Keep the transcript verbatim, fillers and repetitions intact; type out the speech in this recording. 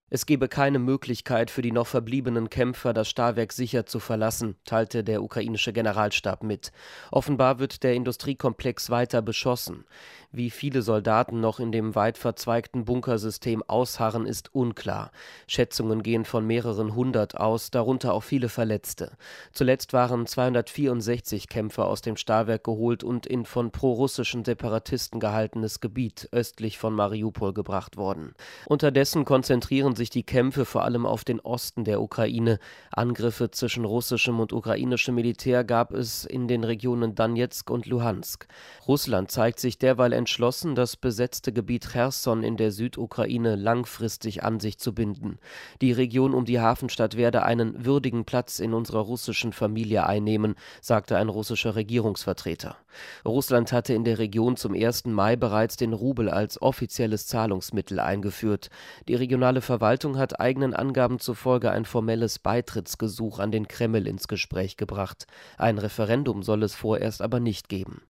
Es gebe keine Möglichkeit für die noch verbliebenen Kämpfer, das Stahlwerk sicher zu verlassen, teilte der ukrainische Generalstab mit. Offenbar wird der Industriekomplex weiter beschossen. Wie viele Soldaten noch in dem weit verzweigten Bunkersystem ausharren, ist unklar. Schätzungen gehen von mehreren hundert aus, darunter auch viele Verletzte. Zuletzt waren zweihundertvierundsechzig Kämpfer aus dem Stahlwerk geholt und in von prorussischen Separatisten gehaltenes Gebiet östlich von Mariupol gebracht worden. Unterdessen konzentrieren sich die Kämpfe vor allem auf den Osten der Ukraine. Angriffe zwischen russischem und ukrainischem Militär gab es in den Regionen Donezk und Luhansk. Russland zeigt sich derweil entschlossen, das besetzte Gebiet Cherson in der Südukraine langfristig an sich zu binden. Die Region um die Hafenstadt werde einen würdigen Platz in unserer russischen Familie einnehmen, sagte ein russischer Regierungsvertreter. Russland hatte in der Region zum ersten Mai bereits den Rubel als offizielles Zahlungsmittel eingeführt. Die regionale Verwaltung hat eigenen Angaben zufolge ein formelles Beitrittsgesuch an den Kreml ins Gespräch gebracht. Ein Referendum soll es vorerst aber nicht geben.